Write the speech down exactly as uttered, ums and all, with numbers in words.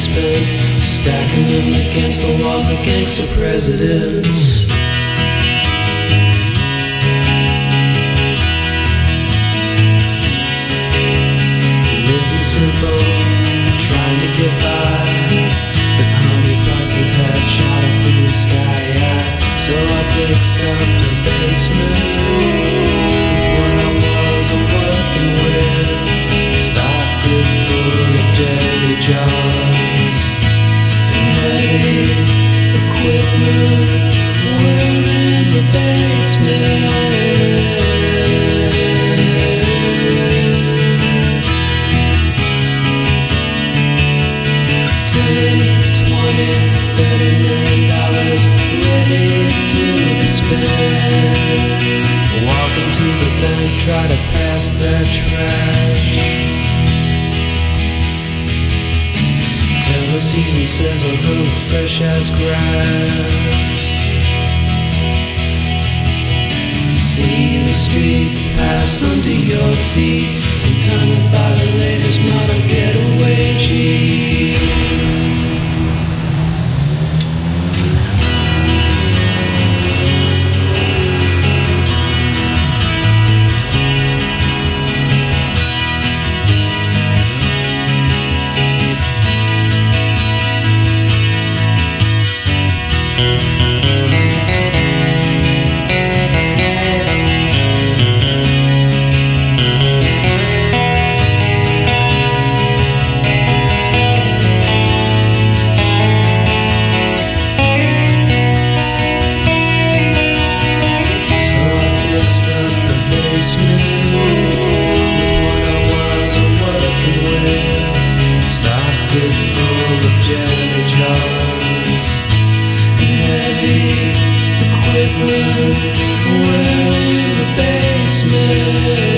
spent stacking them against the walls of gangster presidents. Living simple, trying to get by, but honey prices had shot up through the sky. Yeah. So I fixed up the basement with what I wasn't working with. Stocked it full of jelly jars and heavy equipment. We're in the basement. Ten, twenty, thirty million dollars ready to be spent. Walk into the bank, try to pass their trash. Tell the season says our home is fresh as grass. See the street pass under your feet and turn it by the latest model getaway Jeep. We're in the basement.